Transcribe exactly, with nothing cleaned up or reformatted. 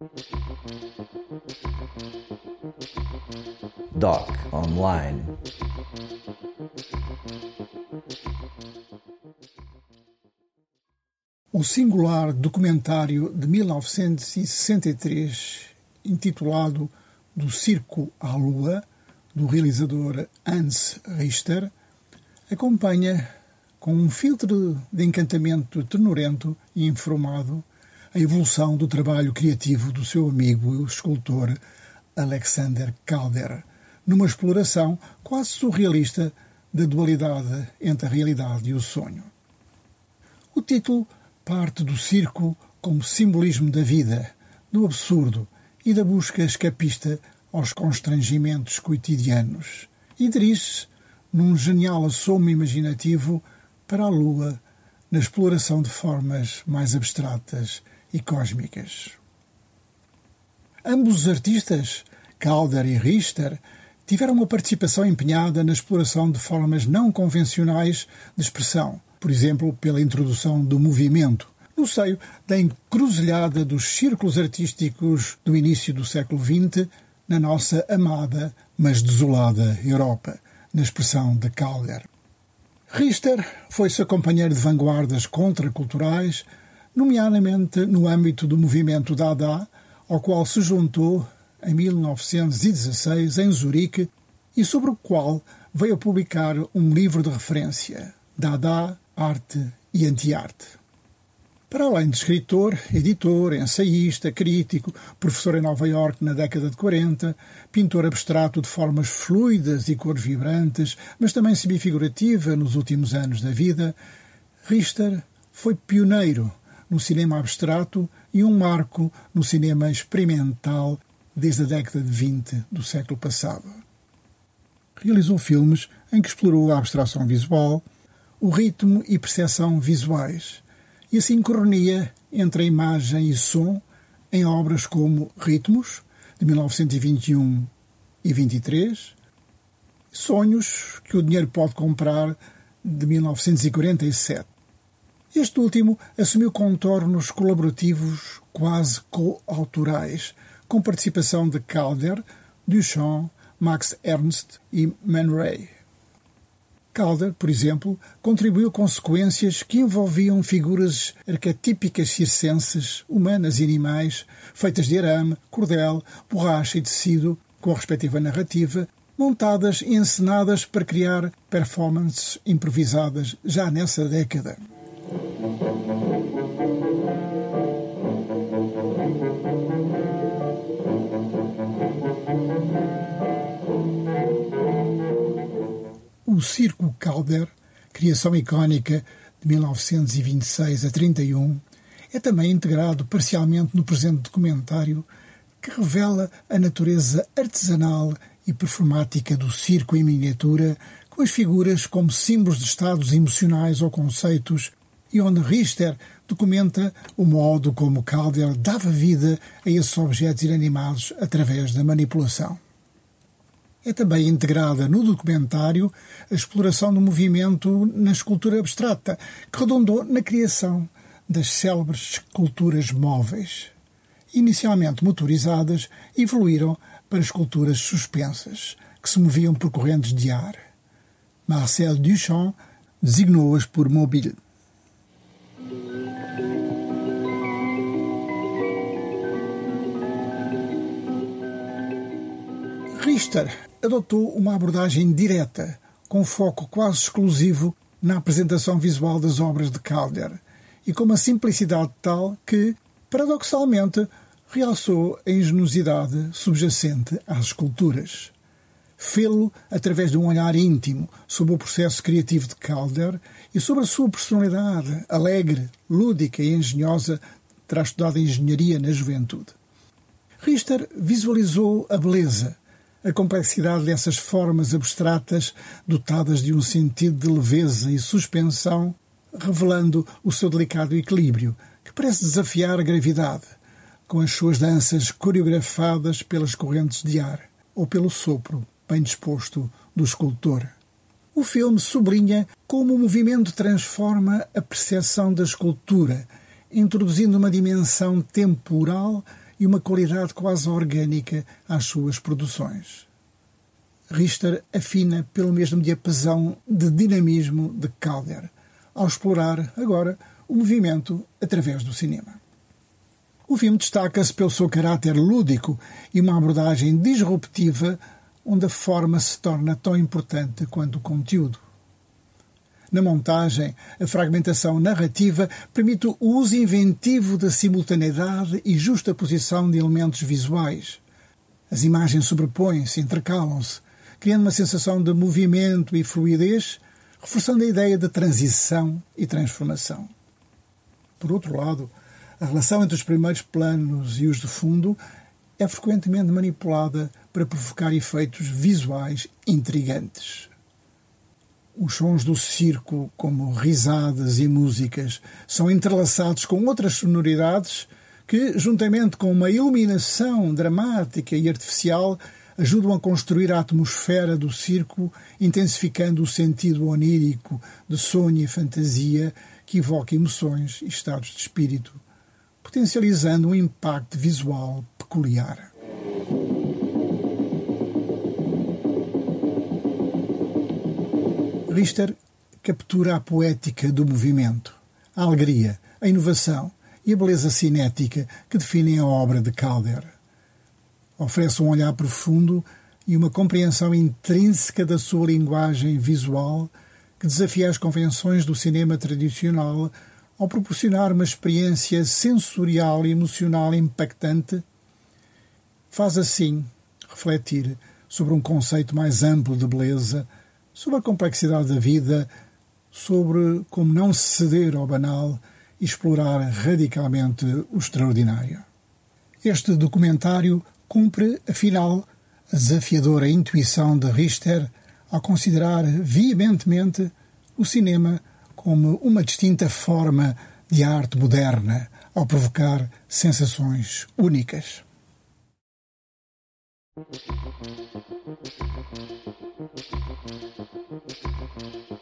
Doc Online. O singular documentário de mil novecentos e sessenta e três, intitulado Do Circo à Lua, do realizador Hans Richter, acompanha, com um filtro de encantamento ternurento e informado, a evolução do trabalho criativo do seu amigo e o escultor Alexander Calder, numa exploração quase surrealista da dualidade entre a realidade e o sonho. O título parte do circo como simbolismo da vida, do absurdo e da busca escapista aos constrangimentos cotidianos, e dirige-se, num genial assomo imaginativo, para a Lua, na exploração de formas mais abstratas e cósmicas. Ambos os artistas, Calder e Richter, tiveram uma participação empenhada na exploração de formas não convencionais de expressão, por exemplo, pela introdução do movimento, no seio da encruzilhada dos círculos artísticos do início do século vinte, na nossa amada, mas desolada Europa, na expressão de Calder. Richter foi seu companheiro de vanguardas contraculturais, nomeadamente no âmbito do movimento Dada, ao qual se juntou em mil novecentos e dezasseis em Zurique e sobre o qual veio a publicar um livro de referência, Dada, Arte e Anti-Arte. Para além de escritor, editor, ensaísta, crítico, professor em Nova Iorque na década de quarenta, pintor abstrato de formas fluidas e cores vibrantes, mas também semifigurativa nos últimos anos da vida, Richter foi pioneiro no cinema abstrato e um marco no cinema experimental desde a década de vinte do século passado. Realizou filmes em que explorou a abstração visual, o ritmo e percepção visuais, e a sincronia entre a imagem e som em obras como Ritmos, de mil novecentos e vinte e um e vinte e três, Sonhos, que o dinheiro pode comprar, de mil novecentos e quarenta e sete. Este último assumiu contornos colaborativos quase coautorais, com participação de Calder, Duchamp, Max Ernst e Man Ray. Calder, por exemplo, contribuiu com sequências que envolviam figuras arquetípicas circenses, humanas e animais, feitas de arame, cordel, borracha e tecido, com a respectiva narrativa, montadas e encenadas para criar performances improvisadas já nessa década. O Circo Calder, criação icónica de mil novecentos e vinte e seis a trinta e um, é também integrado parcialmente no presente documentário que revela a natureza artesanal e performática do circo em miniatura, com as figuras como símbolos de estados emocionais ou conceitos, e onde Richter documenta o modo como Calder dava vida a esses objetos inanimados através da manipulação. É também integrada no documentário a exploração do movimento na escultura abstrata, que redundou na criação das célebres esculturas móveis. Inicialmente motorizadas, evoluíram para esculturas suspensas, que se moviam por correntes de ar. Marcel Duchamp designou-as por mobile. Richter adotou uma abordagem direta, com foco quase exclusivo na apresentação visual das obras de Calder, e com uma simplicidade tal que, paradoxalmente, realçou a ingenuidade subjacente às esculturas. Fê-lo através de um olhar íntimo sobre o processo criativo de Calder e sobre a sua personalidade alegre, lúdica e engenhosa, terá estudado engenharia na juventude. Richter visualizou a beleza, a complexidade dessas formas abstratas dotadas de um sentido de leveza e suspensão, revelando o seu delicado equilíbrio, que parece desafiar a gravidade, com as suas danças coreografadas pelas correntes de ar ou pelo sopro bem disposto do escultor. O filme sublinha como o movimento transforma a percepção da escultura, introduzindo uma dimensão temporal e uma qualidade quase orgânica às suas produções. Richter afina pelo mesmo diapasão de dinamismo de Calder, ao explorar, agora, o movimento através do cinema. O filme destaca-se pelo seu caráter lúdico e uma abordagem disruptiva, onde a forma se torna tão importante quanto o conteúdo. Na montagem, a fragmentação narrativa permite o uso inventivo da simultaneidade e justaposição de elementos visuais. As imagens sobrepõem-se, intercalam-se, criando uma sensação de movimento e fluidez, reforçando a ideia de transição e transformação. Por outro lado, a relação entre os primeiros planos e os de fundo é frequentemente manipulada para provocar efeitos visuais intrigantes. Os sons do circo, como risadas e músicas, são entrelaçados com outras sonoridades que, juntamente com uma iluminação dramática e artificial, ajudam a construir a atmosfera do circo, intensificando o sentido onírico de sonho e fantasia que evoca emoções e estados de espírito, potencializando um impacto visual peculiar. Richter captura a poética do movimento, a alegria, a inovação e a beleza cinética que definem a obra de Calder. Oferece um olhar profundo e uma compreensão intrínseca da sua linguagem visual que desafia as convenções do cinema tradicional ao proporcionar uma experiência sensorial e emocional impactante. Faz assim refletir sobre um conceito mais amplo de beleza, sobre a complexidade da vida, sobre como não ceder ao banal e explorar radicalmente o extraordinário. Este documentário cumpre, afinal, a desafiadora intuição de Richter ao considerar veementemente o cinema como uma distinta forma de arte moderna, ao provocar sensações únicas. Thank you.